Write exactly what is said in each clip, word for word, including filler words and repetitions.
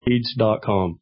Eats dot com.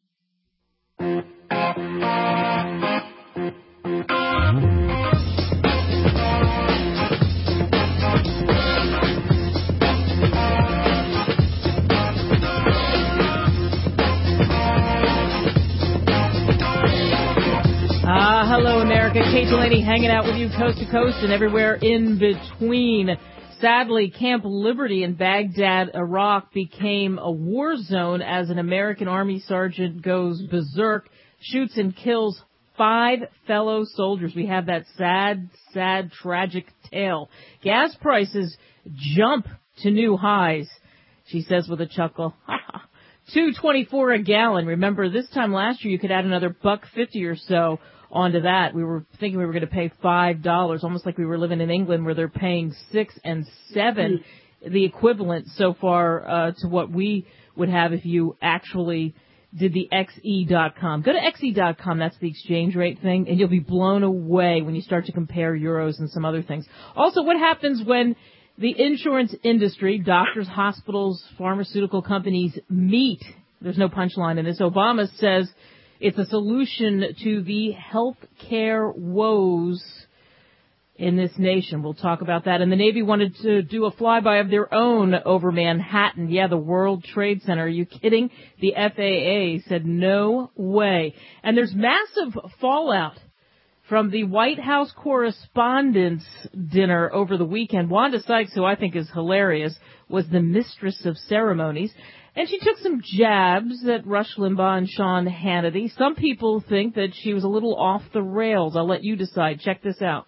Ah, hello, America. Kate Delaney hanging out with you coast to coast and everywhere in between. Sadly, Camp Liberty in Baghdad, Iraq, became a war zone as an American Army sergeant goes berserk, shoots and kills five fellow soldiers. We have that sad, sad, tragic tale. Gas prices jump to new highs, she says with a chuckle. two twenty-four a gallon. Remember, this time last year you could add another buck fifty or so onto that. We were thinking we were going to pay five dollars, almost like we were living in England where they're paying six and seven, mm. the equivalent so far uh, to what we would have if you actually did the X E dot com. Go to X E dot com, that's the exchange rate thing, and you'll be blown away when you start to compare euros and some other things. Also, what happens when the insurance industry, doctors, hospitals, pharmaceutical companies meet? There's no punchline in this. Obama says it's a solution to the health care woes in this nation. We'll talk about that. And the Navy wanted to do a flyby of their own over Manhattan. Yeah, the World Trade Center. Are you kidding? The F A A said no way. And there's massive fallout from the White House Correspondents' Dinner over the weekend. Wanda Sykes, who I think is hilarious, was the mistress of ceremonies. And she took some jabs at Rush Limbaugh and Sean Hannity. Some people think that she was a little off the rails. I'll let you decide. Check this out.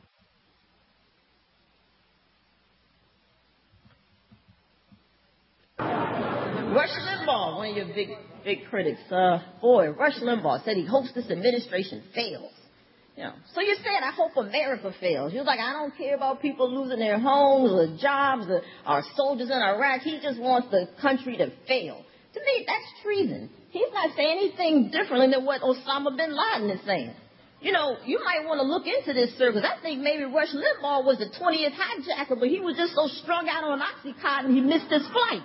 Rush Limbaugh, one of your big, big critics. Uh, boy, Rush Limbaugh said he hopes this administration fails. You know, so you said, I hope America fails. He was like, I don't care about people losing their homes or jobs or our soldiers in Iraq. He just wants the country to fail. To me, that's treason. He's not saying anything differently than what Osama bin Laden is saying. You know, you might want to look into this, sir, because I think maybe Rush Limbaugh was the twentieth hijacker, but he was just so strung out on Oxycontin he missed his flight.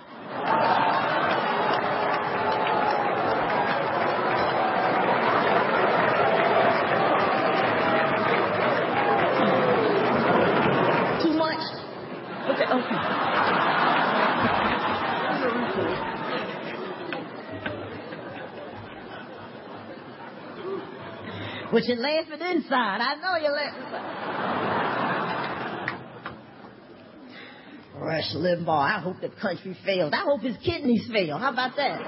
Okay. But you're laughing inside. I know you're laughing inside. Rush Limbaugh, I hope the country fails. I hope his kidneys fail. How about that?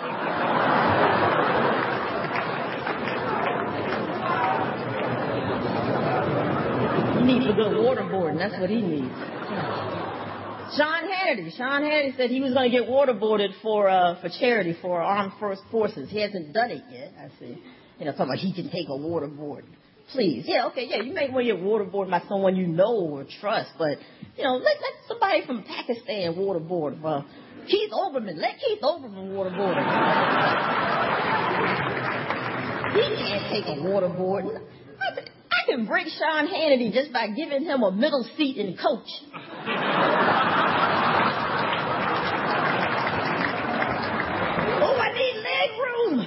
He needs a good waterboarding. That's what he needs. Sean Hannity. Sean Hannity said he was going to get waterboarded for uh, for charity for armed forces. He hasn't done it yet. I see. You know, talking about he can take a waterboard. Please. Yeah, okay, yeah, you may want to get waterboarded by someone you know or trust, but, you know, let, let somebody from Pakistan waterboard. Uh, Keith Olbermann. Let Keith Olbermann waterboard him. He can't take a waterboard. I, I can break Sean Hannity just by giving him a middle seat in coach. Oh, I need leg room.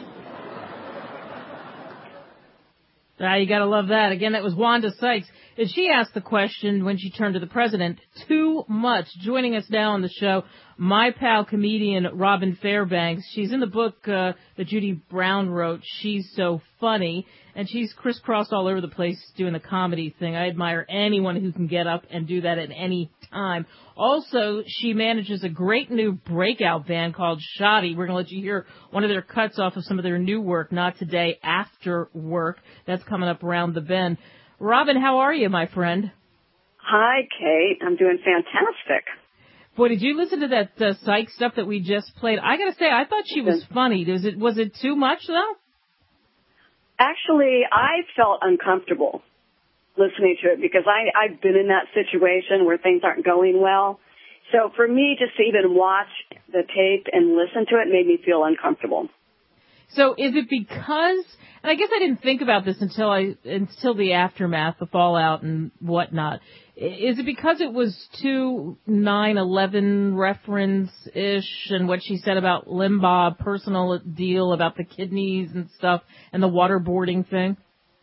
Ah, you gotta love that. Again, that was Wanda Sykes. And she asked the question when she turned to the president, too much. Joining us now on the show, my pal comedian Robin Fairbanks. She's in the book uh, that Judy Brown wrote, She's So Funny, and she's crisscrossed all over the place doing the comedy thing. I admire anyone who can get up and do that at any time. Also, she manages a great new breakout band called Shoddy. We're going to let you hear one of their cuts off of some of their new work, Not Today, After Work. That's coming up around the bend. Robin, how are you, my friend? Hi, Kate. I'm doing fantastic. Boy, did you listen to that uh, psych stuff that we just played? I got to say, I thought she was funny. Was it was it too much, though? Actually, I felt uncomfortable listening to it because I, I've been in that situation where things aren't going well. So for me, just to even watch the tape and listen to it made me feel uncomfortable. So is it because, and I guess I didn't think about this until I until the aftermath, the fallout and whatnot. Is it because it was too nine eleven reference-ish and what she said about Limbaugh, personal deal about the kidneys and stuff and the waterboarding thing?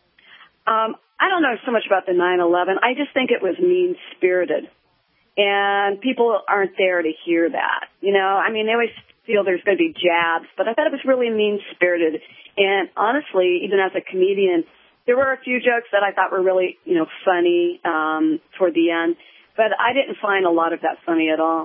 Um, I don't know so much about the nine eleven. I just think it was mean-spirited. And people aren't there to hear that. You know, I mean, they always feel there's going to be jabs, but I thought it was really mean-spirited. And honestly, even as a comedian, there were a few jokes that I thought were really, you know, funny um, toward the end, but I didn't find a lot of that funny at all.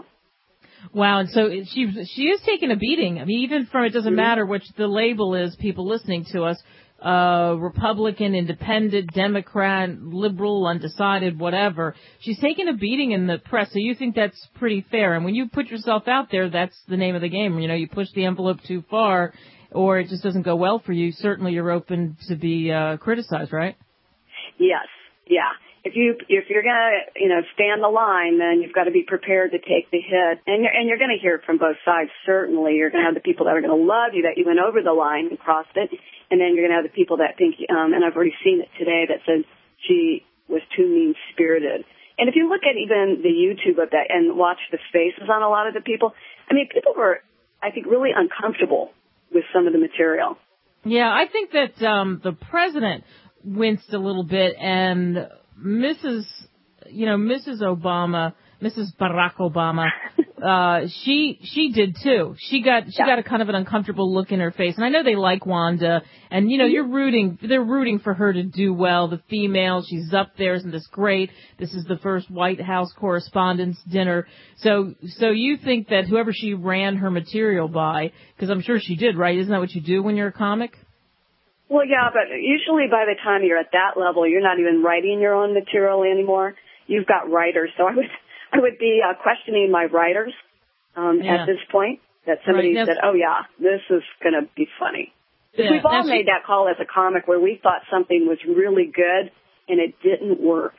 Wow, and so she she is taking a beating. I mean, even from, it doesn't mm-hmm. matter which the label is, people listening to us, uh, Republican, Independent, Democrat, Liberal, Undecided, whatever. She's taking a beating in the press, so you think that's pretty fair. And when you put yourself out there, that's the name of the game. You know, you push the envelope too far, or it just doesn't go well for you, certainly you're open to be uh, criticized, right? Yes, yeah. If you if you're gonna you know stand the line, then you've got to be prepared to take the hit, and you're and you're going to hear it from both sides. Certainly, you're going to have the people that are going to love you that you went over the line and crossed it, and then you're going to have the people that think. Um, and I've already seen it today that said she was too mean spirited. And if you look at even the YouTube of that and watch the faces on a lot of the people, I mean, people were, I think, really uncomfortable with some of the material. Yeah, I think that um, the president winced a little bit, and Missus You know, Missus Obama, Missus Barack Obama, uh, she she did too. She got she yeah. got a kind of an uncomfortable look in her face, and I know they like Wanda, and you know you're rooting, they're rooting for her to do well. The female, she's up there, isn't this great? This is the first White House Correspondents' Dinner. So so you think that whoever she ran her material by, because I'm sure she did, right? Isn't that what you do when you're a comic? Well, yeah, but usually by the time you're at that level, you're not even writing your own material anymore. You've got writers. So I would I would be uh, questioning my writers um, yeah. at this point, that somebody right. said, oh, yeah, this is going to be funny. Yeah. We've all now made she... that call as a comic where we thought something was really good and it didn't work.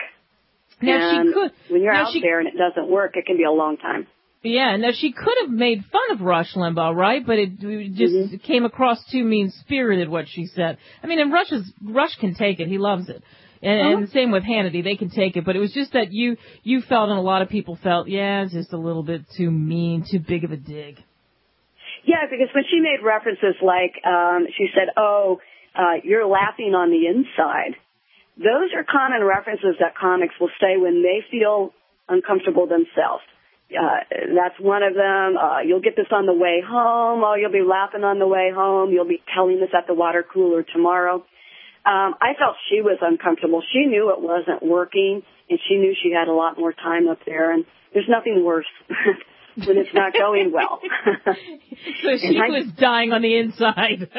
Now and she could. when you're now out she... there and it doesn't work, it can be a long time. Yeah, now she could have made fun of Rush Limbaugh, right? But it just mm-hmm. came across too mean-spirited, what she said. I mean, and Rush's, Rush can take it. He loves it. And, uh-huh. and the same with Hannity. They can take it. But it was just that you, you felt, and a lot of people felt, yeah, it's just a little bit too mean, too big of a dig. Yeah, because when she made references like, um, she said, oh, uh, you're laughing on the inside. Those are common references that comics will say when they feel uncomfortable themselves. Uh, that's one of them. Uh, you'll get this on the way home. Oh, you'll be laughing on the way home. You'll be telling this at the water cooler tomorrow. Um, I felt she was uncomfortable. She knew it wasn't working, and she knew she had a lot more time up there. And there's nothing worse when it's not going well. So she I, was dying on the inside.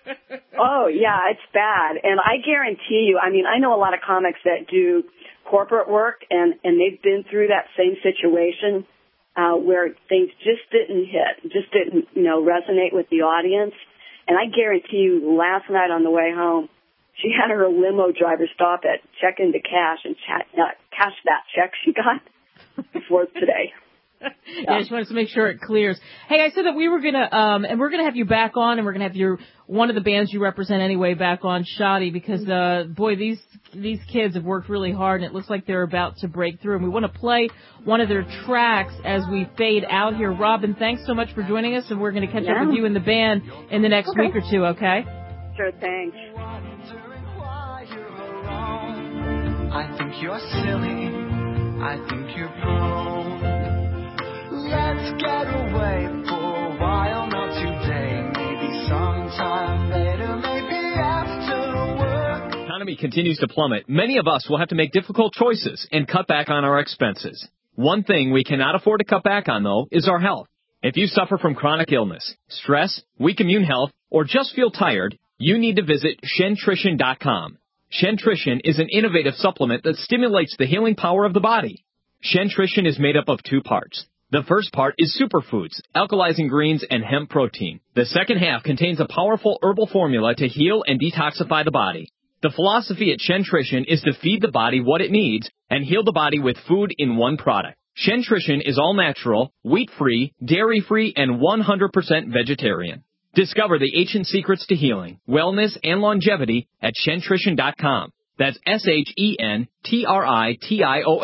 Oh, yeah, it's bad. And I guarantee you, I mean, I know a lot of comics that do corporate work, and, and they've been through that same situation. Uh, where things just didn't hit, just didn't, you know, resonate with the audience. And I guarantee you, last night on the way home, she had her limo driver stop it, check into cash, and chat, uh, cash that check she got before today. Yeah. yeah, I just wanted to make sure it clears. Hey, I said that we were gonna, um, and we're gonna have you back on, and we're gonna have your one of the bands you represent anyway back on, Shoddy, because uh, boy, these these kids have worked really hard, and it looks like they're about to break through. And we want to play one of their tracks as we fade out here. Robin, thanks so much for joining us, and we're gonna catch yeah. up with you and the band in the next okay. week or two. Okay? Sure, thanks. I think you're silly. I think you're prone. Let's get away for a while, not today, maybe sometime later, maybe after work. Economy continues to plummet. Many of us will have to make difficult choices and cut back on our expenses. One thing we cannot afford to cut back on, though, is our health. If you suffer from chronic illness, stress, weak immune health, or just feel tired, you need to visit Shentrition dot com. Shentrition is an innovative supplement that stimulates the healing power of the body. Shentrition is made up of two parts. The first part is superfoods, alkalizing greens, and hemp protein. The second half contains a powerful herbal formula to heal and detoxify the body. The philosophy at Shentrition is to feed the body what it needs and heal the body with food in one product. Shentrition is all natural, wheat-free, dairy-free, and one hundred percent vegetarian. Discover the ancient secrets to healing, wellness, and longevity at Shentrition dot com. That's S H E N T R I T I O N.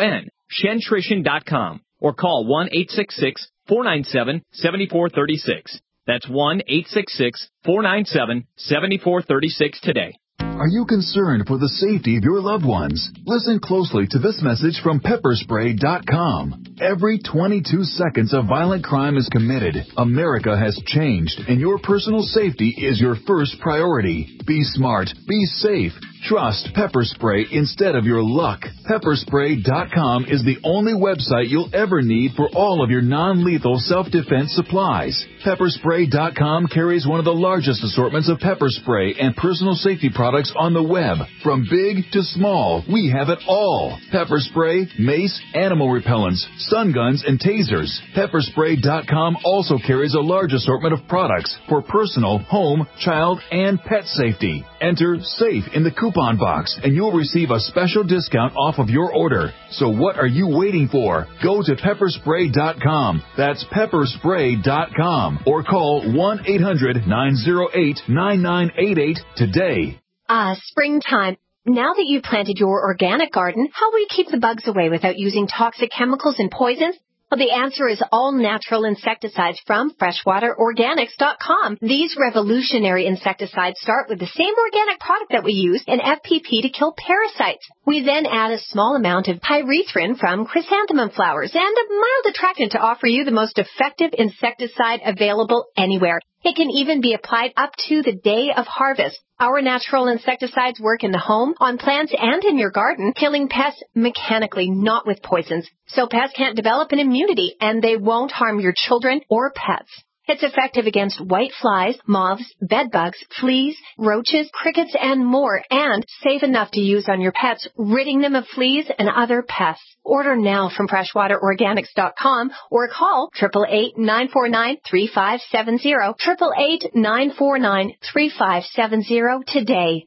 Shentrition dot com or call one eight six six, four nine seven, seven four three six. That's one eight six six, four nine seven, seven four three six today. Are you concerned for the safety of your loved ones? Listen closely to this message from pepper spray dot com. Every twenty-two seconds a violent crime is committed. America has changed, and your personal safety is your first priority. Be smart. Be safe. Trust Pepper Spray instead of your luck. pepper spray dot com is the only website you'll ever need for all of your non-lethal self-defense supplies. pepper spray dot com carries one of the largest assortments of pepper spray and personal safety products on the web. From big to small, we have it all. Pepper spray, mace, animal repellents, stun guns, and tasers. pepper spray dot com also carries a large assortment of products for personal, home, child, and pet safety. Enter SAFE in the coupon box, and you'll receive a special discount off of your order. So what are you waiting for? Go to pepper spray dot com. That's pepper spray dot com. Or call one eight hundred, nine oh eight, nine nine eight eight today. Ah, springtime. Now that you've planted your organic garden, how will you keep the bugs away without using toxic chemicals and poisons? Well, the answer is all natural insecticides from freshwater organics dot com. These revolutionary insecticides start with the same organic product that we use in F P P to kill parasites. We then add a small amount of pyrethrin from chrysanthemum flowers and a mild attractant to offer you the most effective insecticide available anywhere. It can even be applied up to the day of harvest. Our natural insecticides work in the home, on plants, and in your garden, killing pests mechanically, not with poisons. So pests can't develop an immunity, and they won't harm your children or pets. It's effective against white flies, moths, bedbugs, fleas, roaches, crickets, and more, and safe enough to use on your pets, ridding them of fleas and other pests. Order now from freshwater organics dot com or call eight eight eight, nine four nine, three five seven zero, eight eight eight, nine four nine, three five seven zero today.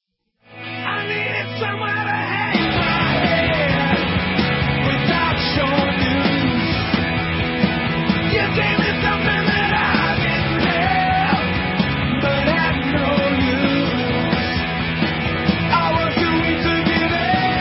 I needed somewhere to hang my head without showing news. You gave me something that I didn't have, but had no use. I was too weak to give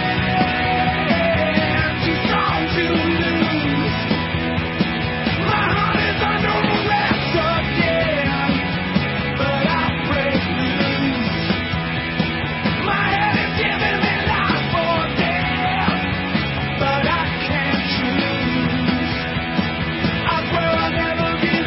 in, too strong to lose. My heart is under arrest again, but I break loose. My head is giving me life or death, but I can't choose. I swear I'll never give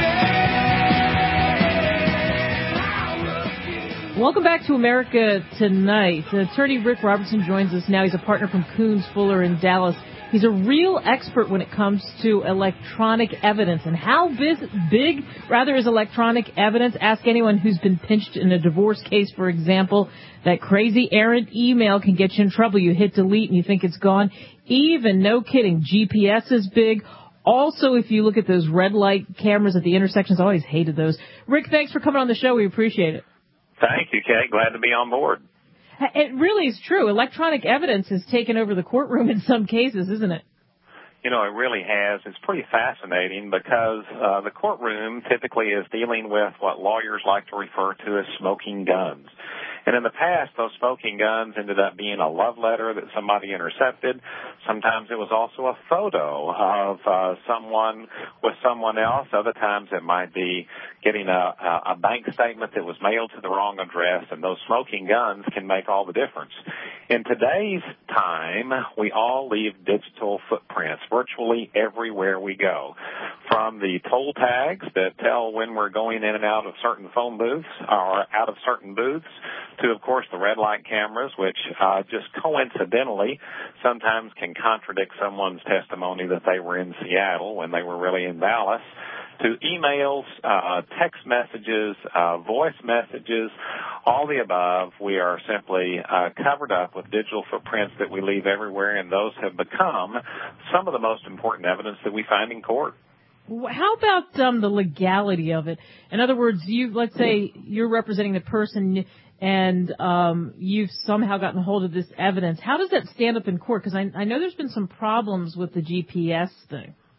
in. I refuse. Welcome back to America Tonight. Attorney Rick Robertson joins us now. He's a partner from Coons Fuller in Dallas. He's a real expert when it comes to electronic evidence. And how big, big, rather, is electronic evidence? Ask anyone who's been pinched in a divorce case, for example. That crazy errant email can get you in trouble. You hit delete and you think it's gone. Even, no kidding, G P S is big. Also, if you look at those red light cameras at the intersections, I always hated those. Rick, thanks for coming on the show. We appreciate it. Thank you, Kay. Glad to be on board. It really is true. Electronic evidence has taken over the courtroom in some cases, isn't it? You know, it really has. It's pretty fascinating because uh, the courtroom typically is dealing with what lawyers like to refer to as smoking guns. And in the past, those smoking guns ended up being a love letter that somebody intercepted. Sometimes it was also a photo of uh, someone with someone else. Other times it might be getting a, a bank statement that was mailed to the wrong address, and those smoking guns can make all the difference. In today's time, we all leave digital footprints virtually everywhere we go, from the toll tags that tell when we're going in and out of certain phone booths or out of certain booths, to, of course, the red light cameras, which uh, just coincidentally sometimes can contradict someone's testimony that they were in Seattle when they were really in Dallas, to emails, uh, text messages, uh, voice messages, all the above. We are simply uh, covered up with digital footprints that we leave everywhere, and those have become some of the most important evidence that we find in court. How about um, the legality of it? In other words, you let's say you're representing the person and um, you've somehow gotten hold of this evidence. How does that stand up in court? Because I, I know there's been some problems with the G P S thing.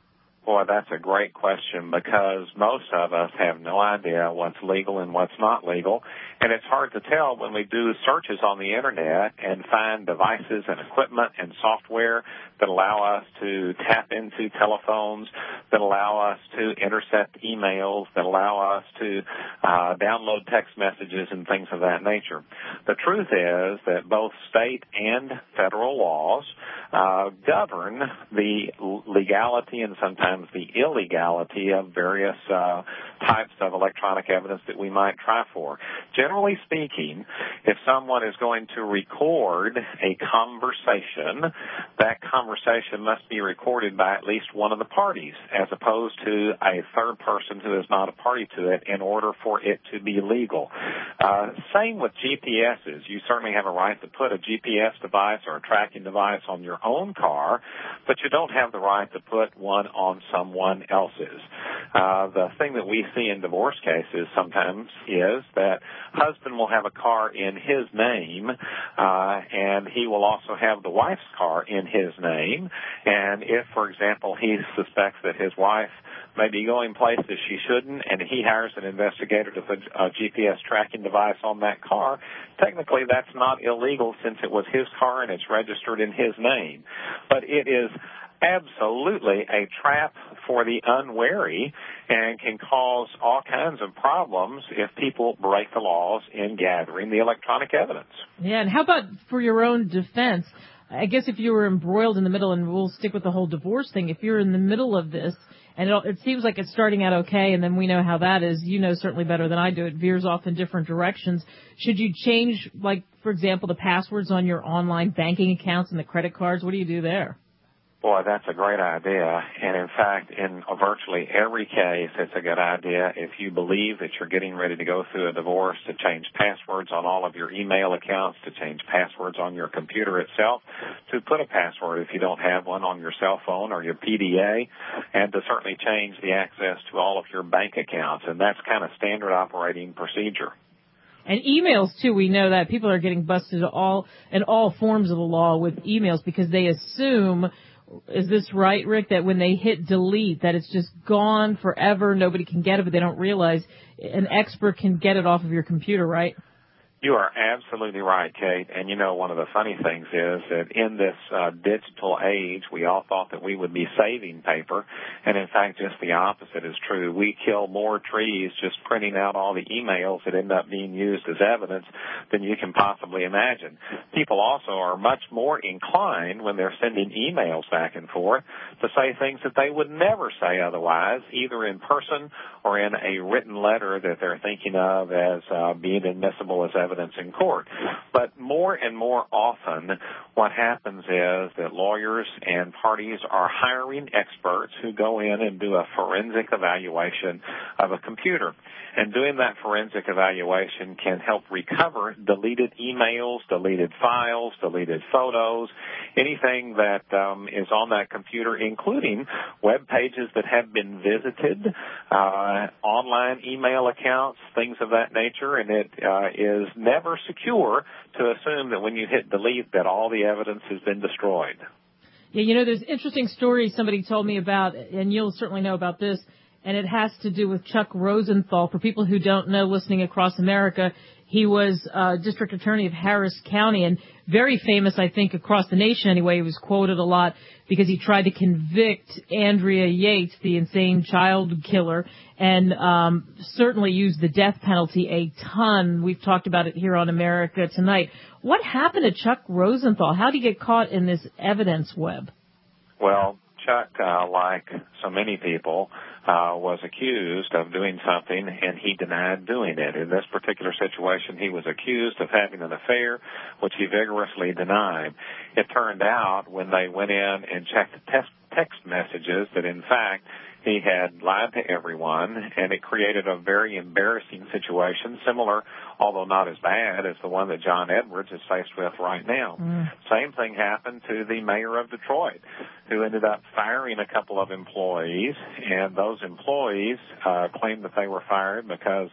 Boy, that's a great question because most of us have no idea what's legal and what's not legal. And it's hard to tell when we do searches on the Internet and find devices and equipment and software that allow us to tap into telephones, that allow us to intercept emails, that allow us to uh, download text messages and things of that nature. The truth is that both state and federal laws uh, govern the legality and sometimes the illegality of various uh, types of electronic evidence that we might try for. Generally speaking, if someone is going to record a conversation, that conversation must be recorded by at least one of the parties, as opposed to a third person who is not a party to it, in order for it to be legal. Uh, same with G P S's. You certainly have a right to put a G P S device or a tracking device on your own car, but you don't have the right to put one on someone else's. Uh, the thing that we see in divorce cases sometimes is that husband will have a car in his name, uh, and he will also have the wife's car in his name. And if, for example, he suspects that his wife may be going places she shouldn't, and he hires an investigator to put a G P S tracking device on that car, technically that's not illegal since it was his car and it's registered in his name. But it is absolutely a trap for the unwary and can cause all kinds of problems if people break the laws in gathering the electronic evidence. Yeah, and how about for your own defense? I guess if you were embroiled in the middle, and we'll stick with the whole divorce thing, if you're in the middle of this, and it, it seems like it's starting out okay, and then we know how that is. You know certainly better than I do. It veers off in different directions. Should you change, like, for example, the passwords on your online banking accounts and the credit cards? What do you do there? Boy, that's a great idea. And in fact, in virtually every case, it's a good idea if you believe that you're getting ready to go through a divorce to change passwords on all of your email accounts, to change passwords on your computer itself, to put a password if you don't have one on your cell phone or your P D A, and to certainly change the access to all of your bank accounts. And that's kind of standard operating procedure. And emails, too, we know that people are getting busted all in all forms of the law with emails because they assume, is this right, Rick, that when they hit delete, that it's just gone forever, nobody can get it, but they don't realize an expert can get it off of your computer, right? You are absolutely right, Kate. And, you know, one of the funny things is that in this uh, digital age, we all thought that we would be saving paper. And, in fact, just the opposite is true. We kill more trees just printing out all the emails that end up being used as evidence than you can possibly imagine. People also are much more inclined when they're sending emails back and forth to say things that they would never say otherwise, either in person or in a written letter that they're thinking of as uh, being admissible as evidence in court. But more and more often, what happens is that lawyers and parties are hiring experts who go in and do a forensic evaluation of a computer. And doing that forensic evaluation can help recover deleted emails, deleted files, deleted photos, anything that um, is on that computer, including web pages that have been visited, uh, online email accounts, things of that nature. And it uh, is never secure to assume that when you hit delete that all the evidence has been destroyed. Yeah, you know, there's an interesting story somebody told me about, and you'll certainly know about this, and it has to do with Chuck Rosenthal. For people who don't know, listening across America, he was uh, district attorney of Harris County and very famous, I think, across the nation anyway. He was quoted a lot because he tried to convict Andrea Yates, the insane child killer, and um, certainly used the death penalty a ton. We've talked about it here on America Tonight. What happened to Chuck Rosenthal? How did he get caught in this evidence web? Well, Chuck, uh, like so many people, uh, was accused of doing something, and he denied doing it. In this particular situation, he was accused of having an affair, which he vigorously denied. It turned out when they went in and checked the text, text messages that, in fact, he had lied to everyone, and it created a very embarrassing situation, similar, although not as bad, as the one that John Edwards is faced with right now. Mm. Same thing happened to the mayor of Detroit, who ended up firing a couple of employees, and those employees uh, claimed that they were fired because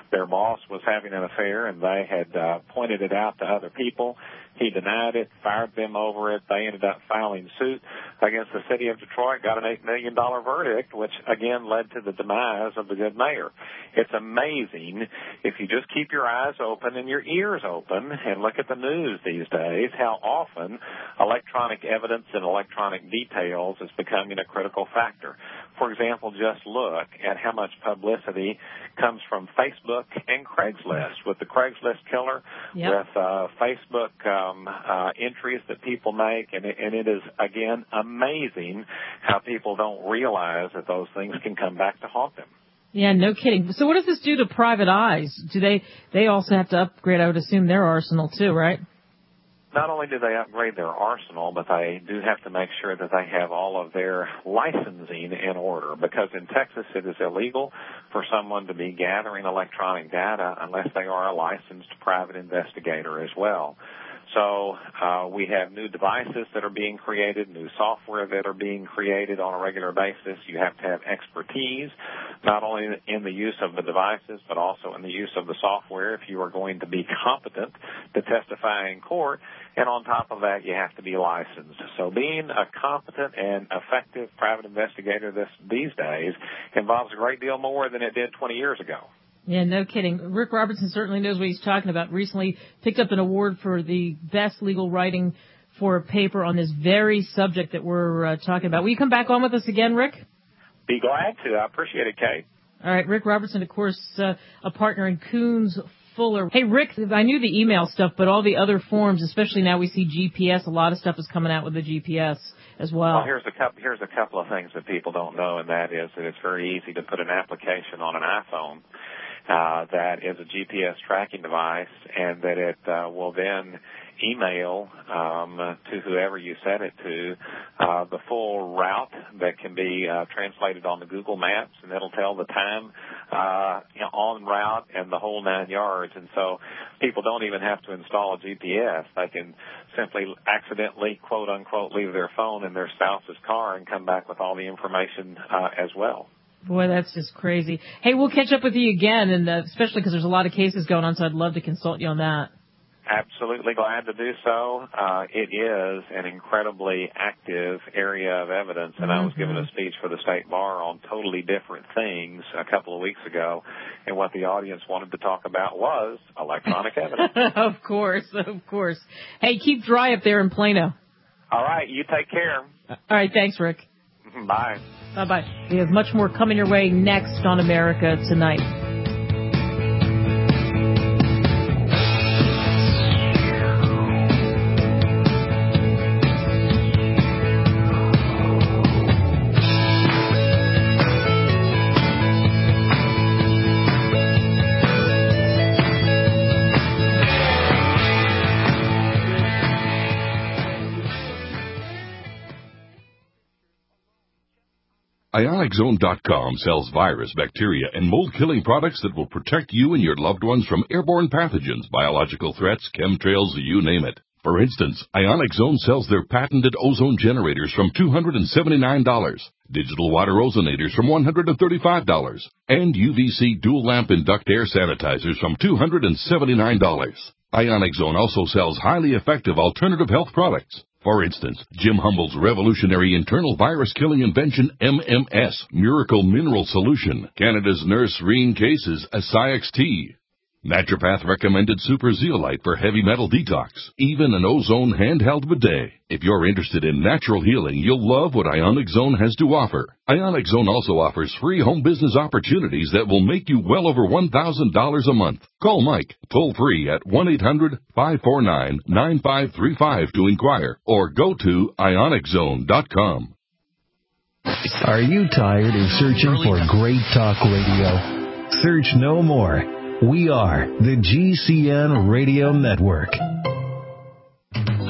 their boss was having an affair, and they had uh, pointed it out to other people. He denied it, fired them over it. They ended up filing suit against the city of Detroit, got an eight million dollars verdict, which, again, led to the demise of the good mayor. It's amazing, if you just keep your eyes open and your ears open and look at the news these days, how often electronic evidence and electronic details is becoming a critical factor. For example, just look at how much publicity comes from Facebook and Craigslist, with the Craigslist killer, yep. with uh, Facebook um, uh, entries that people make, and it, and it is, again, amazing how people don't realize that those things can come back to haunt them. Yeah, no kidding. So what does this do to private eyes? Do they, they also have to upgrade, I would assume, their arsenal too, right? Not only do they upgrade their arsenal, but they do have to make sure that they have all of their licensing in order, because in Texas it is illegal for someone to be gathering electronic data unless they are a licensed private investigator as well. So uh, we have new devices that are being created, new software that are being created on a regular basis. You have to have expertise, not only in the use of the devices, but also in the use of the software if you are going to be competent to testify in court. And on top of that, you have to be licensed. So being a competent and effective private investigator this, these days involves a great deal more than it did twenty years ago. Yeah, no kidding. Rick Robertson certainly knows what he's talking about. Recently picked up an award for the best legal writing for a paper on this very subject that we're uh, talking about. Will you come back on with us again, Rick? Be glad to. I appreciate it, Kate. All right, Rick Robertson, of course, uh, a partner in Coons Fuller. Hey, Rick, I knew the email stuff, but all the other forms, especially now we see G P S, a lot of stuff is coming out with the G P S as well. Well, here's a couple, here's a couple of things that people don't know, and that is that it's very easy to put an application on an iPhone Uh, that is a G P S tracking device, and that it uh, will then email um, to whoever you set it to uh, the full route that can be uh, translated on the Google Maps, and it'll tell the time uh, you know, on route and the whole nine yards. And so people don't even have to install a G P S. They can simply accidentally, quote unquote, leave their phone in their spouse's car and come back with all the information uh, as well. Boy, that's just crazy. Hey, we'll catch up with you again, and uh, especially because there's a lot of cases going on, so I'd love to consult you on that. Absolutely glad to do so. Uh, it is an incredibly active area of evidence, and mm-hmm. I was giving a speech for the State Bar on totally different things a couple of weeks ago, and what the audience wanted to talk about was electronic evidence. Of course, of course. Hey, keep dry up there in Plano. All right, you take care. All right, thanks, Rick. Bye. Bye-bye. We have much more coming your way next on America Tonight. Ionic Zone dot com sells virus, bacteria, and mold-killing products that will protect you and your loved ones from airborne pathogens, biological threats, chemtrails, you name it. For instance, Ionic Zone sells their patented ozone generators from two hundred seventy-nine dollars, digital water ozonators from one hundred thirty-five dollars, and U V C dual-lamp induct air sanitizers from two hundred seventy-nine dollars. Ionic Zone also sells highly effective alternative health products. For instance, Jim Humble's revolutionary internal virus-killing invention M M S, Miracle Mineral Solution, Canada's Nurse Reen Cases, Asiax Tea, Naturopath recommended Super Zeolite for heavy metal detox, even an ozone handheld bidet. If you're interested in natural healing, you'll love what Ionic Zone has to offer. Ionic Zone also offers free home business opportunities that will make you well over one thousand dollars a month. Call Mike toll free at one eight hundred, five four nine, nine five three five to inquire, or go to ionic zone dot com. Are you tired of searching for great talk radio? Search no more. We are the G C N Radio Network.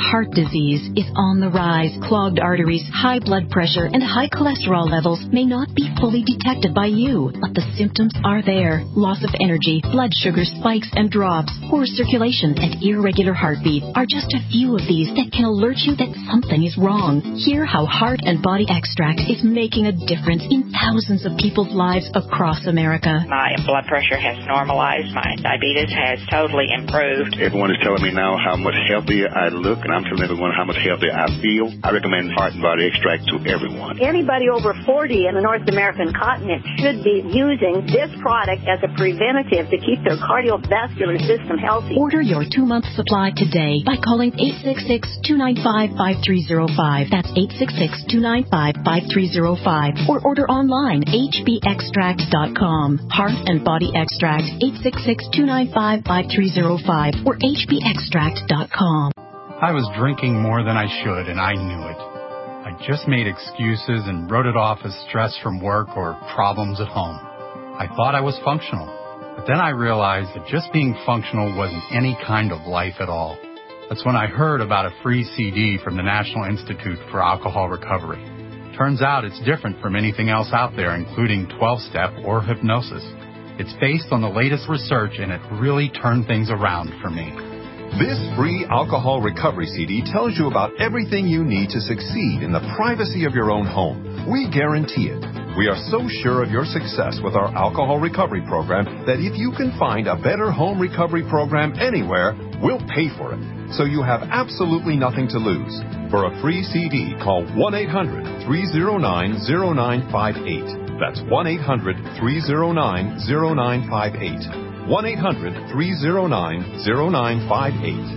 heart disease is on the rise. Clogged arteries, high blood pressure, and high cholesterol levels may not be fully detected by you, but the symptoms are there. Loss of energy, blood sugar spikes and drops, poor circulation, and irregular heartbeat are just a few of these that can alert you that something is wrong. Hear how Heart and Body Extract is making a difference in thousands of people's lives across America. My blood pressure has normalized. My diabetes has totally improved. Everyone is telling me now how much healthier I look, and I'm telling everyone how much healthier I feel. I recommend Heart and Body Extract to everyone. Anybody over forty in the North American continent should be using this product as a preventative to keep their cardiovascular system healthy. Order your two-month supply today by calling eight six six, two nine five, five three zero five. That's eight six six, two nine five, five three zero five. Or order online, h b extract dot com. Heart and Body Extract, eight six six, two nine five, five three zero five or h b extract dot com. I was drinking more than I should, and I knew it. I just made excuses and wrote it off as stress from work or problems at home. I thought I was functional, but then I realized that just being functional wasn't any kind of life at all. That's when I heard about a free C D from the National Institute for Alcohol Recovery. Turns out it's different from anything else out there, including twelve-step or hypnosis. It's based on the latest research, and it really turned things around for me. This free alcohol recovery C D tells you about everything you need to succeed in the privacy of your own home. We guarantee it. We are so sure of your success with our alcohol recovery program that if you can find a better home recovery program anywhere, we'll pay for it. So you have absolutely nothing to lose. For a free C D, call one eight hundred, three oh nine, oh nine five eight. That's one eight hundred, three oh nine, oh nine five eight. one eight hundred, three oh nine, oh nine five eight.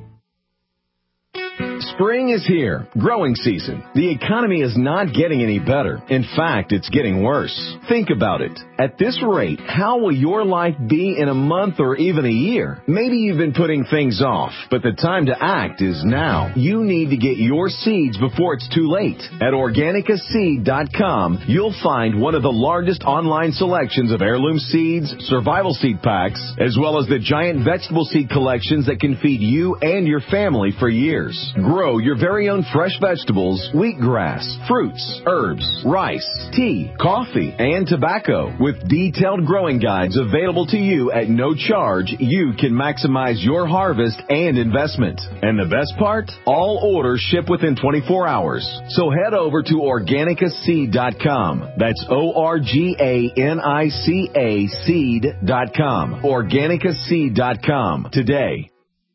Spring is here. Growing season. The economy is not getting any better. In fact, it's getting worse. Think about it. At this rate, how will your life be in a month or even a year? Maybe you've been putting things off, but the time to act is now. You need to get your seeds before it's too late. At organica seed dot com, you'll find one of the largest online selections of heirloom seeds, survival seed packs, as well as the giant vegetable seed collections that can feed you and your family for years. Grow your very own fresh vegetables, wheatgrass, fruits, herbs, rice, tea, coffee, and tobacco. With detailed growing guides available to you at no charge, you can maximize your harvest and investment. And the best part? All orders ship within twenty-four hours. So head over to organica seed dot com. That's O R G A N I C A seed dot com. organica seed dot com today.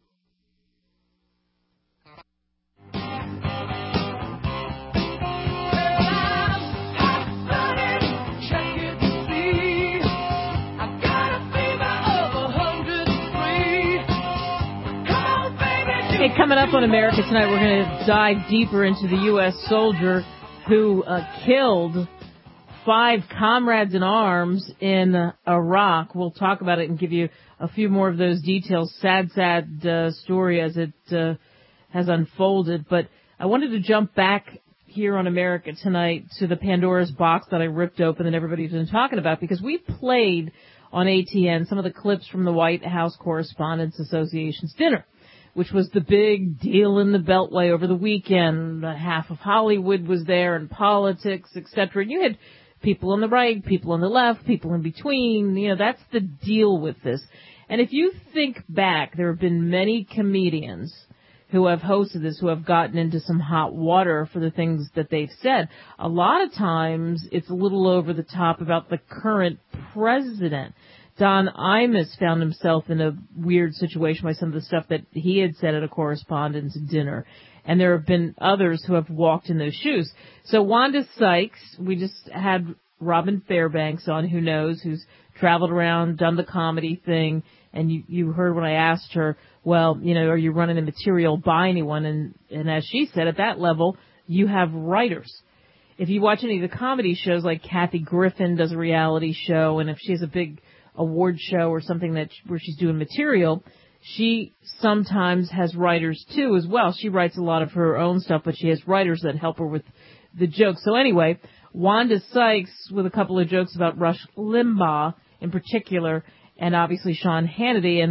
Hey, coming up on America Tonight, we're going to dive deeper into the U S soldier who uh, killed five comrades in arms in uh, Iraq. We'll talk about it and give you a few more of those details. Sad, sad uh, story as it uh, has unfolded. But I wanted to jump back here on America Tonight to the Pandora's box that I ripped open that everybody's been talking about, because we played on A T N some of the clips from the White House Correspondents Association's dinner, which was the big deal in the Beltway over the weekend. Half of Hollywood was there, and politics, et cetera. And you had people on the right, people on the left, people in between. You know, that's the deal with this. And if you think back, there have been many comedians who have hosted this, who have gotten into some hot water for the things that they've said. A lot of times, it's a little over the top about the current president. Don Imus found himself in a weird situation by some of the stuff that he had said at a correspondence dinner. And there have been others who have walked in those shoes. So Wanda Sykes, we just had Robin Fairbanks on, who knows, who's traveled around, done the comedy thing. And you, you heard when I asked her, well, you know, are you running a material by anyone? And, and as she said, at that level, you have writers. If you watch any of the comedy shows, like Kathy Griffin does a reality show, and if she has a big award show or something that where she's doing material, she sometimes has writers too as well. She writes a lot of her own stuff, but she has writers that help her with the jokes. So anyway, Wanda Sykes with a couple of jokes about Rush Limbaugh in particular, and obviously Sean Hannity, and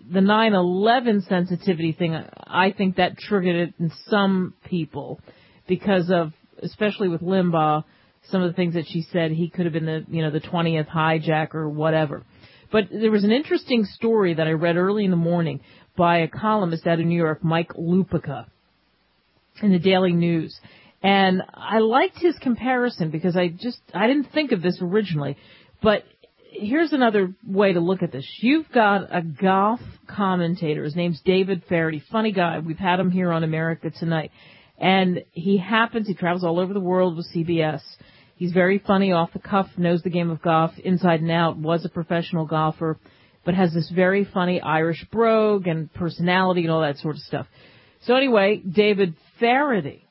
the nine eleven sensitivity thing, I think that triggered it in some people because of, especially with Limbaugh, some of the things that she said, he could have been the, you know, the twentieth hijacker or whatever. But there was an interesting story that I read early in the morning by a columnist out of New York, Mike Lupica, in the Daily News. And I liked his comparison because I just, I didn't think of this originally. But here's another way to look at this. You've got a golf commentator. His name's David Feherty. Funny guy. We've had him here on America Tonight. And he happens, he travels all over the world with C B S. He's very funny, off the cuff, knows the game of golf inside and out, was a professional golfer, but has this very funny Irish brogue and personality and all that sort of stuff. So anyway, David Feherty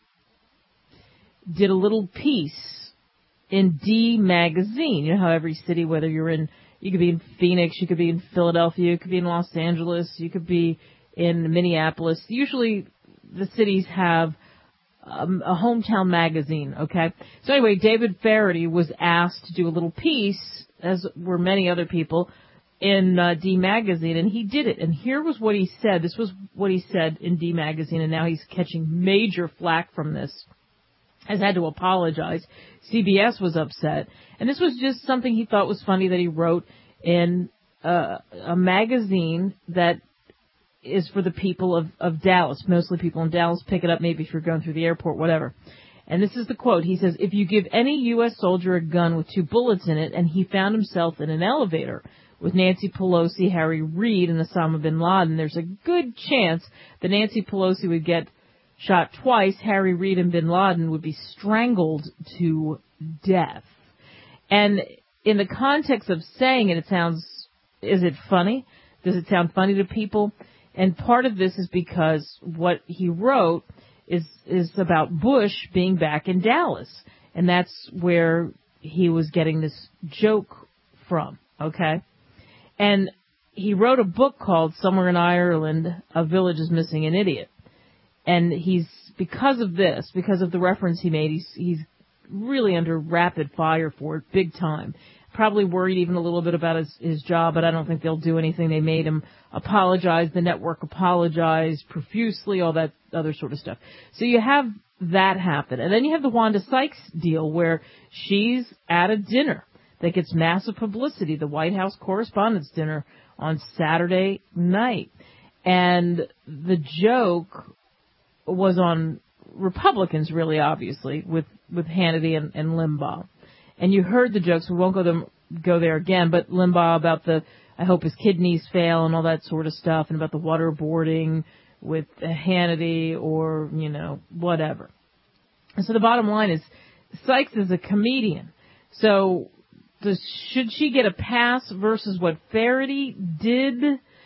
did a little piece in D Magazine. You know how every city, whether you're in, you could be in Phoenix, you could be in Philadelphia, you could be in Los Angeles, you could be in Minneapolis. Usually the cities have um, a hometown magazine, okay? So anyway, David Feherty was asked to do a little piece, as were many other people, in uh, D Magazine, and he did it. And here was what he said. This was what he said in D Magazine, and now he's catching major flack from this. Has had to apologize. C B S was upset. And this was just something he thought was funny that he wrote in uh, a magazine that is for the people of, of Dallas. Mostly people in Dallas. Pick it up maybe if you're going through the airport, whatever. And this is the quote. He says, if you give any U S soldier a gun with two bullets in it and he found himself in an elevator with Nancy Pelosi, Harry Reid, and Osama bin Laden, there's a good chance that Nancy Pelosi would get shot twice. Harry Reid and bin Laden would be strangled to death. And in the context of saying it, it sounds, is it funny? Does it sound funny to people? And part of this is because what he wrote is is about Bush being back in Dallas. And that's where he was getting this joke from, okay? And he wrote a book called Somewhere in Ireland, A Village is Missing an Idiot. And he's, because of this, because of the reference he made, he's, he's really under rapid fire for it, big time. Probably worried even a little bit about his, his job, but I don't think they'll do anything. They made him apologize. The network apologized profusely, all that other sort of stuff. So you have that happen. And then you have the Wanda Sykes deal where she's at a dinner that gets massive publicity, the White House Correspondents' Dinner on Saturday night. And the joke was on Republicans, really, obviously, with, with Hannity and, and Limbaugh. And you heard the jokes. We won't go them go there again, but Limbaugh about the, I hope his kidneys fail and all that sort of stuff, and about the waterboarding with Hannity or, you know, whatever. And so the bottom line is, Sykes is a comedian. So does, should she get a pass versus what Feherty did?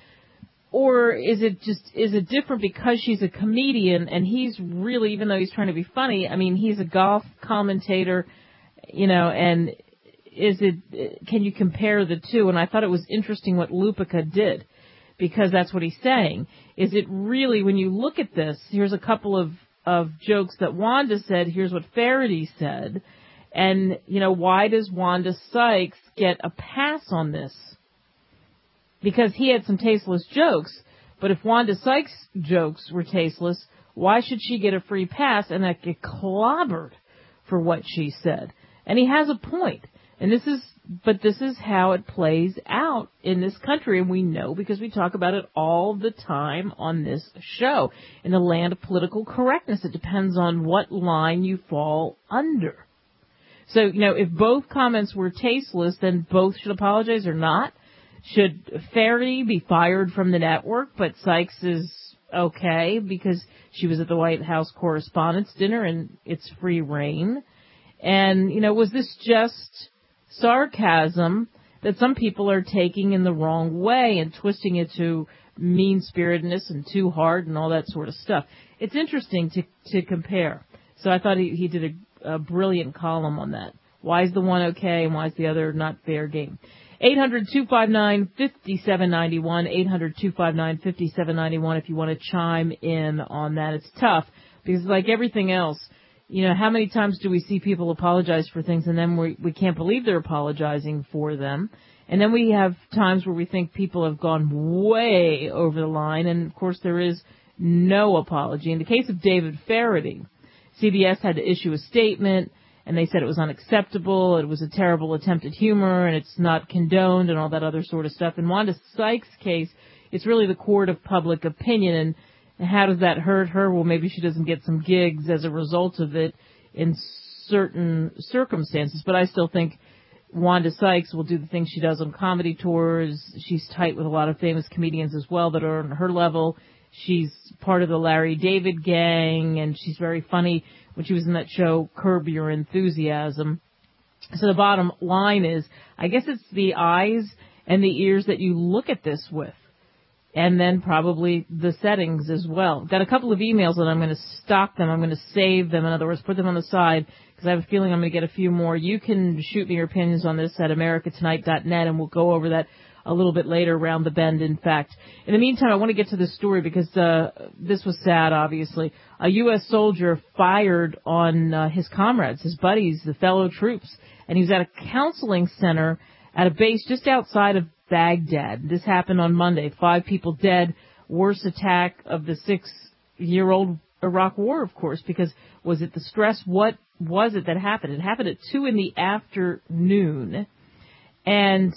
Or is it just, is it different because she's a comedian and he's really, even though he's trying to be funny, I mean, he's a golf commentator, you know, and is it, can you compare the two? And I thought it was interesting what Lupica did, because that's what he's saying. Is it really, when you look at this, here's a couple of, of jokes that Wanda said, here's what Feherty said, and, you know, why does Wanda Sykes get a pass on this? Because he had some tasteless jokes, but if Wanda Sykes' jokes were tasteless, why should she get a free pass and not get clobbered for what she said? And he has a point. And this is, but this is how it plays out in this country. And we know because we talk about it all the time on this show. In the land of political correctness, it depends on what line you fall under. So, you know, if both comments were tasteless, then both should apologize or not. Should Feherty be fired from the network, but Sykes is okay because she was at the White House Correspondents' Dinner and it's free reign? And, you know, was this just sarcasm that some people are taking in the wrong way and twisting it to mean-spiritedness and too hard and all that sort of stuff? It's interesting to to compare. So I thought he, he did a, a brilliant column on that. Why is the one okay and why is the other not fair game? eight hundred two five nine five seven nine one, eight hundred two five nine five seven nine one if you want to chime in on that. It's tough because, like everything else, you know, how many times do we see people apologize for things and then we, we can't believe they're apologizing for them? And then we have times where we think people have gone way over the line, and of course there is no apology. In the case of David Faraday, C B S had to issue a statement, and they said it was unacceptable, it was a terrible attempt at humor, and it's not condoned, and all that other sort of stuff. In Wanda Sykes' case, it's really the court of public opinion, and how does that hurt her? Well, maybe she doesn't get some gigs as a result of it in certain circumstances, but I still think Wanda Sykes will do the things she does on comedy tours. She's tight with a lot of famous comedians as well that are on her level. She's part of the Larry David gang, and she's very funny when she was in that show Curb Your Enthusiasm. So the bottom line is, I guess it's the eyes and the ears that you look at this with, and then probably the settings as well. I've got a couple of emails and I'm going to stock them. I'm going to save them. In other words, put them on the side because I have a feeling I'm going to get a few more. You can shoot me your opinions on this at america tonight dot net, and we'll go over that a little bit later around the bend, in fact. In the meantime, I want to get to this story because uh, this was sad, obviously. A U S soldier fired on uh, his comrades, his buddies, the fellow troops, and he was at a counseling center at a base just outside of Baghdad. This happened on Monday. Five people dead. Worst attack of the six-year-old Iraq War, of course, because was it the stress? What was it that happened? It happened at two in the afternoon. And,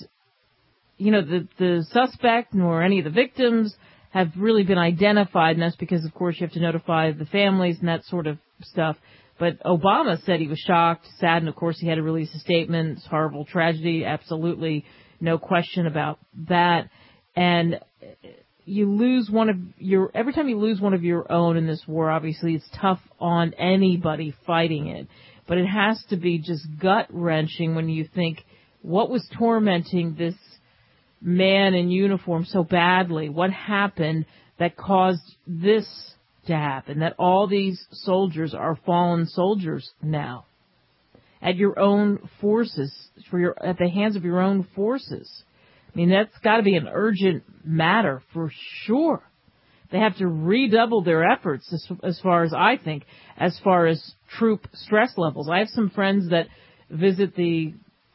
you know, the, the suspect nor any of the victims have really been identified, and that's because, of course, you have to notify the families and that sort of stuff. But Obama said he was shocked, saddened. Of course, he had to release a statement. It's a horrible tragedy, absolutely. No question about that. And you lose one of your, every time you lose one of your own in this war, obviously it's tough on anybody fighting it. But it has to be just gut-wrenching when you think, what was tormenting this man in uniform so badly? What happened that caused this to happen? That all these soldiers are fallen soldiers now. At your own forces, for your at the hands of your own forces. I mean, that's got to be an urgent matter for sure. They have to redouble their efforts, as, as far as I think, as far as troop stress levels. I have some friends that visit the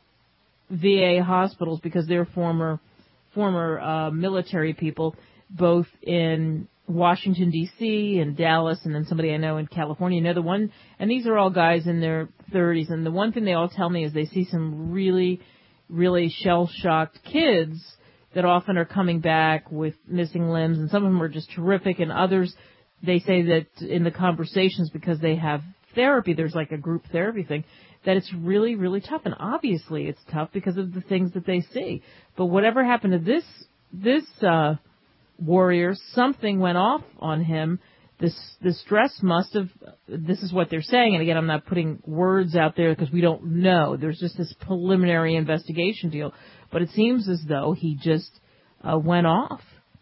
V A hospitals because they're former former uh, military people, both in Washington, D C and Dallas, and then somebody I know in California. You know, the one, and these are all guys in their thirties, and the one thing they all tell me is they see some really, really shell-shocked kids that often are coming back with missing limbs, and some of them are just terrific, and others, they say that in the conversations, because they have therapy, there's like a group therapy thing, that it's really, really tough, and obviously it's tough because of the things that they see. But whatever happened to this, this, uh, warrior, something went off on him. This, the stress must have, this is what they're saying, and again, I'm not putting words out there because we don't know. There's just this preliminary investigation deal. But it seems as though he just uh, went off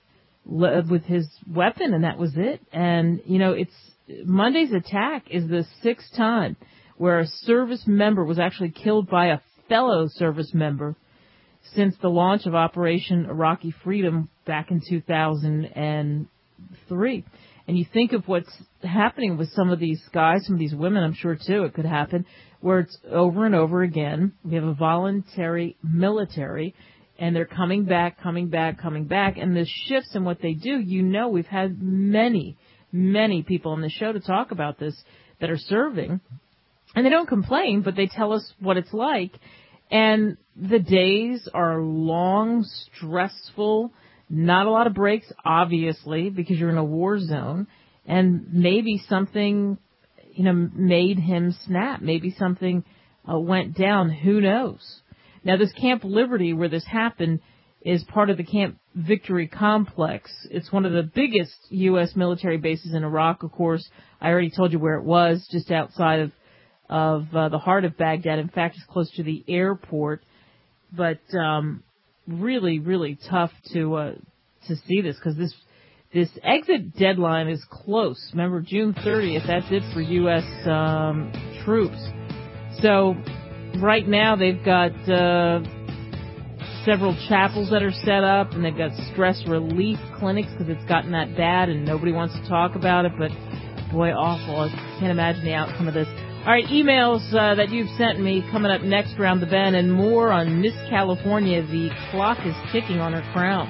with his weapon, and that was it. And, you know, it's, Monday's attack is the sixth time where a service member was actually killed by a fellow service member since the launch of Operation Iraqi Freedom back in two thousand three. And you think of what's happening with some of these guys, some of these women, I'm sure too it could happen, where it's over and over again. We have a voluntary military, and they're coming back, coming back, coming back. And the shifts in what they do, you know, we've had many, many people on the show to talk about this that are serving. And they don't complain, but they tell us what it's like. And the days are long, stressful, not a lot of breaks, obviously, because you're in a war zone. And maybe something, you know, made him snap. Maybe something uh, went down. Who knows? Now, this Camp Liberty, where this happened, is part of the Camp Victory Complex. It's one of the biggest U S military bases in Iraq, of course. I already told you where it was, just outside of of uh, the heart of Baghdad. In fact, it's close to the airport. But um, really, really tough to uh, to see this, because this this exit deadline is close. Remember, June thirtieth, that's it for U S um, troops. So right now they've got uh, several chapels that are set up, and they've got stress relief clinics because it's gotten that bad and nobody wants to talk about it. But Boy, awful. I can't imagine the outcome of this. All right, emails uh, that you've sent me coming up next around the bend, and more on Miss California. The clock is ticking on her crown.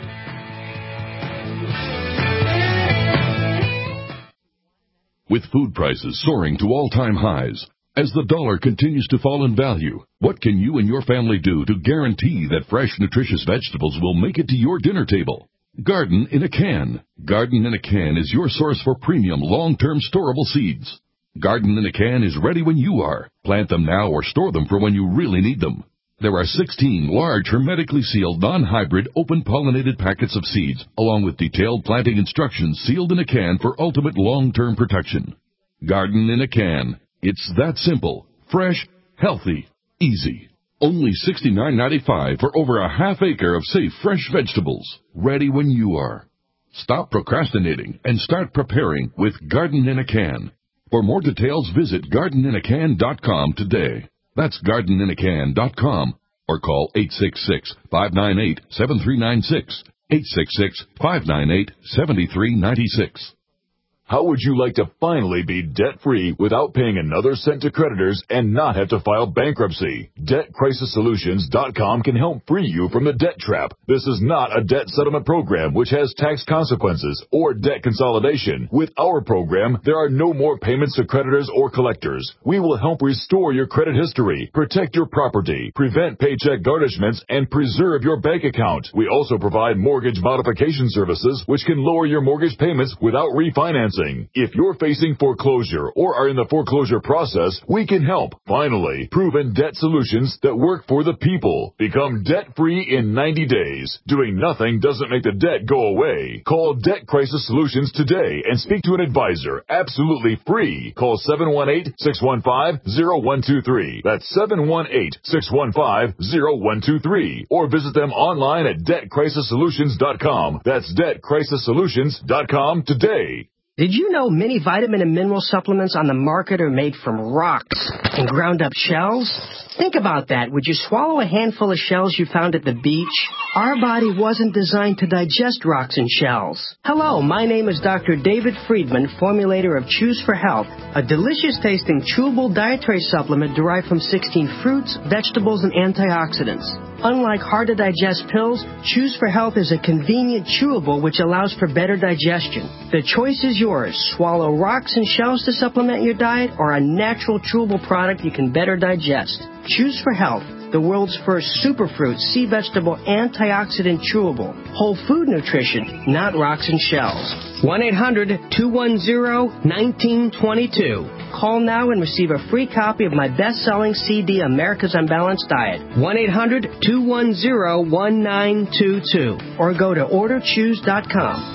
With food prices soaring to all-time highs, as the dollar continues to fall in value, what can you and your family do to guarantee that fresh, nutritious vegetables will make it to your dinner table? Garden in a Can. Garden in a Can is your source for premium, long-term storable seeds. Garden in a Can is ready when you are. Plant them now or store them for when you really need them. There are sixteen large, hermetically sealed, non-hybrid, open-pollinated packets of seeds, along with detailed planting instructions sealed in a can for ultimate long-term protection. Garden in a Can. It's that simple, fresh, healthy, easy. Only sixty-nine ninety-five for over a half acre of safe, fresh vegetables, ready when you are. Stop procrastinating and start preparing with Garden in a Can. For more details, visit garden in a can dot com today. That's garden in a can dot com or call eight six six, five nine eight, seven three nine six, eight six six, five nine eight, seven three nine six. How would you like to finally be debt-free without paying another cent to creditors and not have to file bankruptcy? debt crisis solutions dot com can help free you from the debt trap. This is not a debt settlement program which has tax consequences or debt consolidation. With our program, there are no more payments to creditors or collectors. We will help restore your credit history, protect your property, prevent paycheck garnishments, and preserve your bank account. We also provide mortgage modification services which can lower your mortgage payments without refinancing. If you're facing foreclosure or are in the foreclosure process, we can help. Finally, proven debt solutions that work for the people. Become debt-free in ninety days. Doing nothing doesn't make the debt go away. Call Debt Crisis Solutions today and speak to an advisor absolutely free. Call seven one eight, six one five, zero one two three. That's seven one eight, six one five, zero one two three. Or visit them online at debt crisis solutions dot com. That's debt crisis solutions dot com today. Did you know many vitamin and mineral supplements on the market are made from rocks and ground up shells? Think about that. Would you swallow a handful of shells you found at the beach? Our body wasn't designed to digest rocks and shells. Hello, my name is Doctor David Friedman, formulator of Choose for Health, a delicious tasting chewable dietary supplement derived from sixteen fruits, vegetables, and antioxidants. Unlike hard-to-digest pills, Choose for Health is a convenient chewable which allows for better digestion. The choice is yours. Swallow rocks and shells to supplement your diet or a natural chewable product you can better digest. Choose for Health, the world's first superfruit, sea vegetable, antioxidant chewable. Whole food nutrition, not rocks and shells. one eight hundred, two one zero, one nine two two. Call now and receive a free copy of my best-selling C D, America's Unbalanced Diet. one eight hundred, two one zero, one nine two two. Or go to order choose dot com.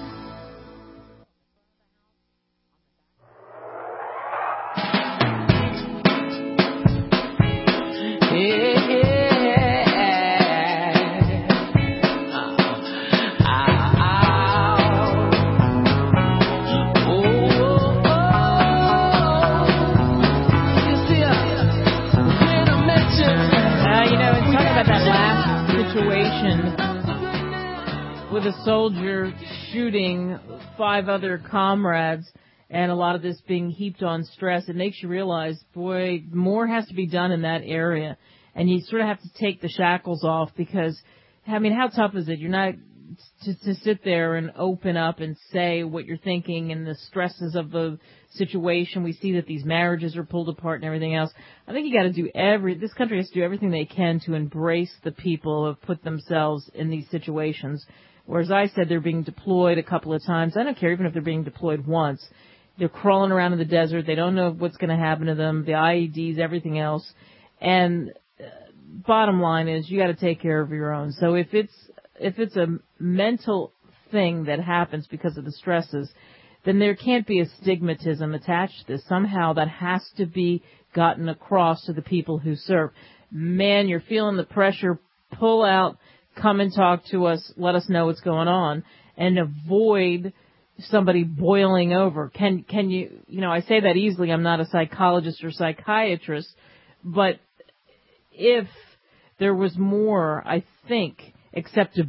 With a soldier shooting five other comrades and a lot of this being heaped on stress, it makes you realize, boy, more has to be done in that area. And you sort of have to take the shackles off because, I mean, how tough is it? You're not to, to sit there and open up and say what you're thinking and the stresses of the situation. We see that these marriages are pulled apart and everything else. I think you got to do every, this country has to do everything they can to embrace the people who have put themselves in these situations. Whereas I said they're being deployed a couple of times. I don't care even if they're being deployed once. They're crawling around in the desert. They don't know what's going to happen to them, the I E Ds, everything else. And uh, bottom line is you got to take care of your own. So if it's if it's a mental thing that happens because of the stresses, then there can't be a stigmatism attached to this. Somehow that has to be gotten across to the people who serve. Man, you're feeling the pressure. Pull out. Come and talk to us, let us know what's going on, and avoid somebody boiling over. Can can you, you know, I say that easily, I'm not a psychologist or psychiatrist, but if there was more, I think,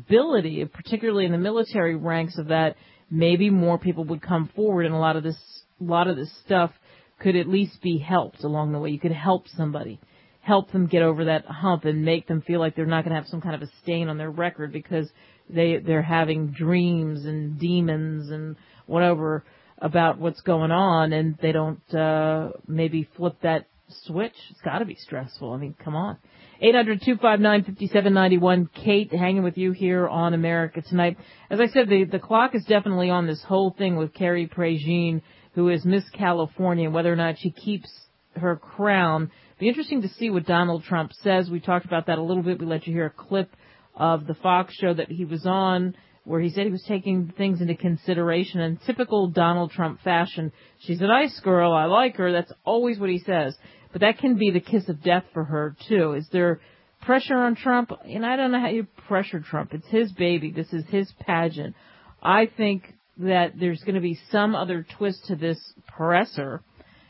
acceptability, particularly in the military ranks of that, maybe more people would come forward and a lot of this a lot of this stuff could at least be helped along the way. You could help somebody, help them get over that hump and make them feel like they're not going to have some kind of a stain on their record because they, they're having dreams and demons and whatever about what's going on, and they don't uh, maybe flip that switch. It's got to be stressful. I mean, come on. eight hundred, two five nine, five seven nine one. Kate, hanging with you here on America Tonight. As I said, the, the clock is definitely on this whole thing with Carrie Prejean, who is Miss California, and whether or not she keeps her crown. Be interesting to see what Donald Trump says. We talked about that a little bit. We let you hear a clip of the Fox show that he was on, where he said he was taking things into consideration. In typical Donald Trump fashion, she's a nice girl, I like her. That's always what he says. But that can be the kiss of death for her, too. Is there pressure on Trump? And I don't know how you pressure Trump. It's his baby. This is his pageant. I think that there's going to be some other twist to this presser,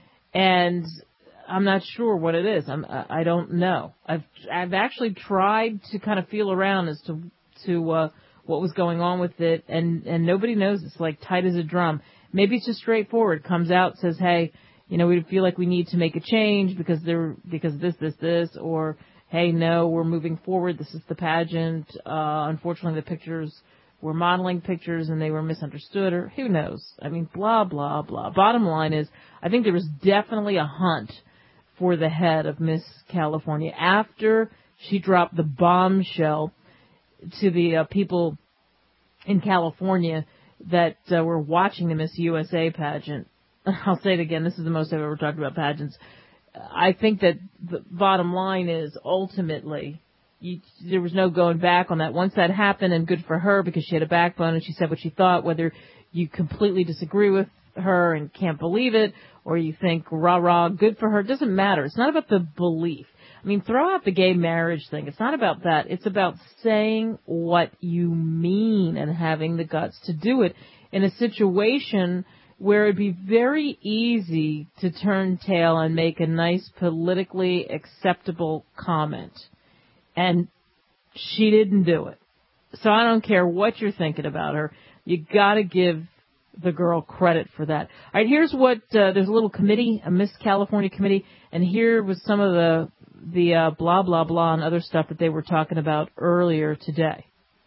and I'm not sure what it is. I'm, I don't know. I've I've actually tried to kind of feel around as to to uh, what was going on with it, and, and nobody knows. It's like tight as a drum. Maybe it's just straightforward. Comes out, says, hey, you know, we feel like we need to make a change because they're because this, this, this, or hey, no, we're moving forward. This is the pageant. Uh, unfortunately, the pictures were modeling pictures and they were misunderstood, or who knows? I mean, blah, blah, blah. Bottom line is, I think there was definitely a hunt for the head of Miss California after she dropped the bombshell to the uh, people in California that uh, were watching the Miss U S A pageant. I'll say it again. This is the most I've ever talked about pageants. I think that the bottom line is ultimately you, there was no going back on that. Once that happened, and good for her because she had a backbone and she said what she thought, whether you completely disagree with her and can't believe it or you think rah rah, good for her, it doesn't matter. It's not about the belief. I mean, throw out the gay marriage thing. It's not about that. It's about saying what you mean and having the guts to do it in a situation where it'd be very easy to turn tail and make a nice politically acceptable comment. And she didn't do it. So I don't care what you're thinking about her. You got to give the girl credit for that. All right, here's what, uh, there's a little committee, a Miss California committee, and here was some of the, the uh, blah, blah, blah and other stuff that they were talking about earlier today.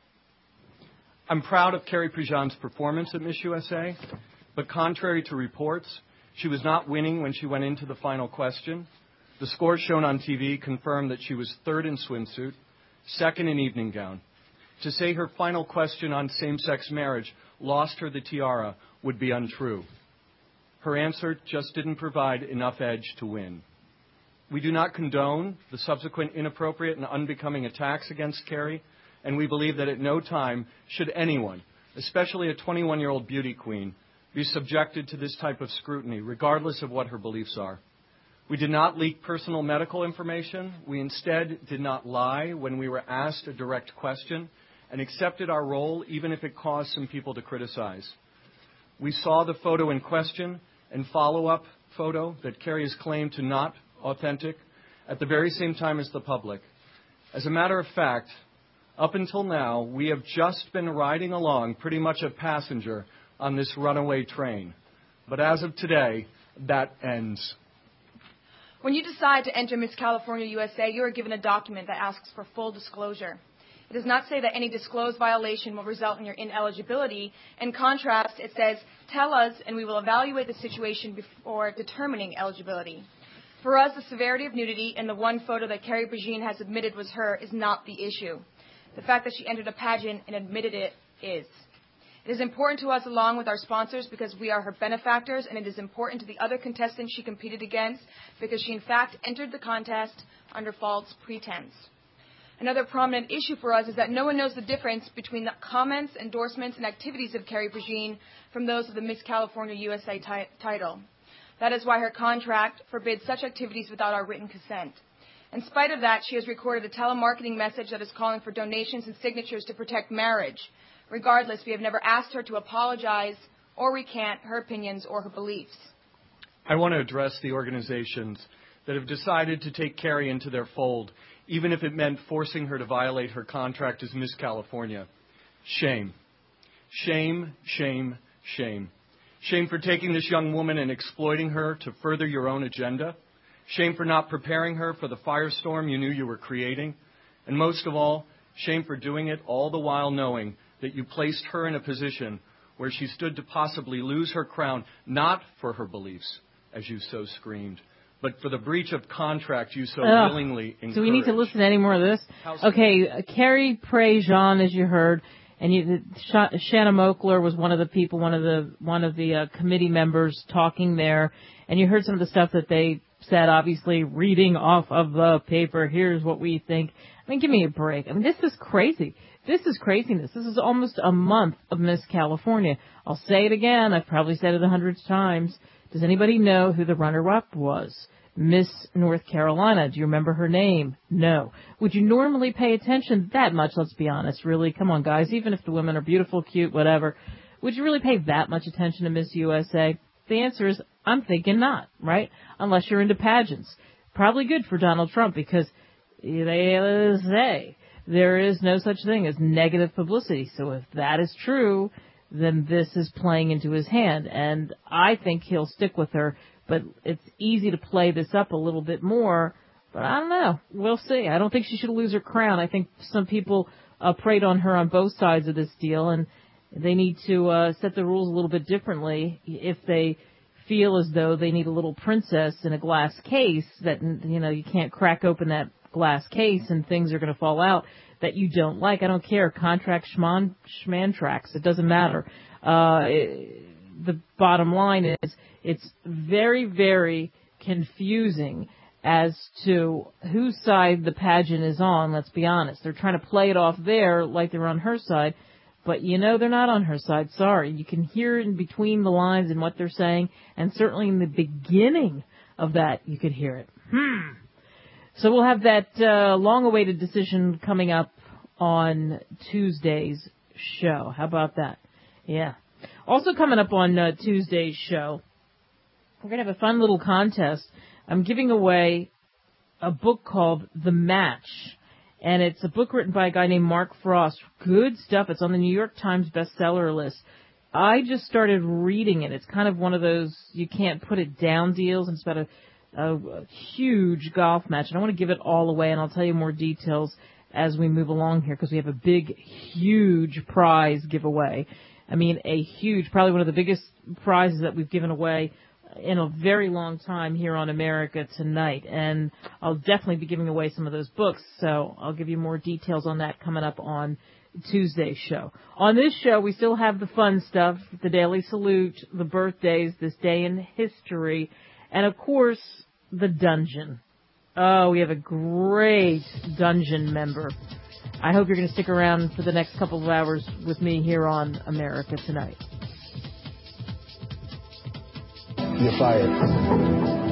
I'm proud of Carrie Prejean's performance at Miss U S A. But contrary to reports, she was not winning when she went into the final question. The scores shown on T V confirmed that she was third in swimsuit, second in evening gown. To say her final question on same-sex marriage lost her the tiara would be untrue. Her answer just didn't provide enough edge to win. We do not condone the subsequent inappropriate and unbecoming attacks against Carrie, and we believe that at no time should anyone, especially a twenty-one-year-old beauty queen, be subjected to this type of scrutiny, regardless of what her beliefs are. We did not leak personal medical information. We instead did not lie when we were asked a direct question and accepted our role even if it caused some people to criticize. We saw the photo in question and follow-up photo that Carrie has claimed to not authentic at the very same time as the public. As a matter of fact, up until now, we have just been riding along pretty much a passenger on this runaway train. But as of today, that ends. When you decide to enter Miss California U S A, you are given a document that asks for full disclosure. It does not say that any disclosed violation will result in your ineligibility. In contrast, it says, tell us and we will evaluate the situation before determining eligibility. For us, the severity of nudity and the one photo that Carrie Prejean has admitted was her is not the issue. The fact that she entered a pageant and admitted it is. It is important to us along with our sponsors because we are her benefactors, and it is important to the other contestants she competed against because she in fact entered the contest under false pretense. Another prominent issue for us is that no one knows the difference between the comments, endorsements, and activities of Carrie Prejean from those of the Miss California U S A t- title. That is why her contract forbids such activities without our written consent. In spite of that, she has recorded a telemarketing message that is calling for donations and signatures to protect marriage. Regardless, we have never asked her to apologize or recant her opinions or her beliefs. I want to address the organizations that have decided to take Carrie into their fold, even if it meant forcing her to violate her contract as Miss California. Shame. Shame, shame, shame. Shame for taking this young woman and exploiting her to further your own agenda. Shame for not preparing her for the firestorm you knew you were creating. And most of all, shame for doing it all the while knowing that you placed her in a position where she stood to possibly lose her crown, not for her beliefs, as you so screamed, but for the breach of contract you so Ugh. willingly encouraged. Do we need to listen to any more of this? How's Okay, uh, Carrie Prejean, as you heard, and you, Sh- Shanna Mokler was one of the people, one of the one of the uh, committee members talking there, and you heard some of the stuff that they said, obviously reading off of the paper. Here's what we think. I mean, give me a break. I mean, this is crazy. This is craziness. This is almost a month of Miss California. I'll say it again. I've probably said it a hundred times. Does anybody know who the runner-up was? Miss North Carolina. Do you remember her name? No. Would you normally pay attention that much? Let's be honest, really. Come on, guys. Even if the women are beautiful, cute, whatever, would you really pay that much attention to Miss U S A? The answer is, I'm thinking not, right? Unless you're into pageants. Probably good for Donald Trump because they say there is no such thing as negative publicity. So if that is true, then this is playing into his hand. And I think he'll stick with her. But it's easy to play this up a little bit more. But I don't know. We'll see. I don't think she should lose her crown. I think some people uh, preyed on her on both sides of this deal. And they need to uh, set the rules a little bit differently if they feel as though they need a little princess in a glass case that, you know, you can't crack open that glass case and things are going to fall out that you don't like. I don't care. Contract schman, schmantrax. It doesn't matter. Uh, it, the bottom line is it's very, very confusing as to whose side the pageant is on. Let's be honest. They're trying to play it off there like they're on her side. But, you know, they're not on her side. Sorry. You can hear in between the lines in what they're saying. And certainly in the beginning of that, you could hear it. Hmm. So we'll have that uh, long-awaited decision coming up on Tuesday's show. How about that? Yeah. Also coming up on uh, Tuesday's show, we're going to have a fun little contest. I'm giving away a book called The Match. And it's a book written by a guy named Mark Frost. Good stuff. It's on the New York Times bestseller list. I just started reading it. It's kind of one of those you can't put it down deals. It's about a, a, a huge golf match. And I want to give it all away, and I'll tell you more details as we move along here because we have a big, huge prize giveaway. I mean, a huge, probably one of the biggest prizes that we've given away in a very long time here on America Tonight. And I'll definitely be giving away some of those books, so I'll give you more details on that coming up on Tuesday's show. On this show, we still have the fun stuff, the Daily Salute, the birthdays, this day in history, and, of course, the dungeon. Oh, we have a great dungeon member. I hope you're going to stick around for the next couple of hours with me here on America Tonight. You're fired.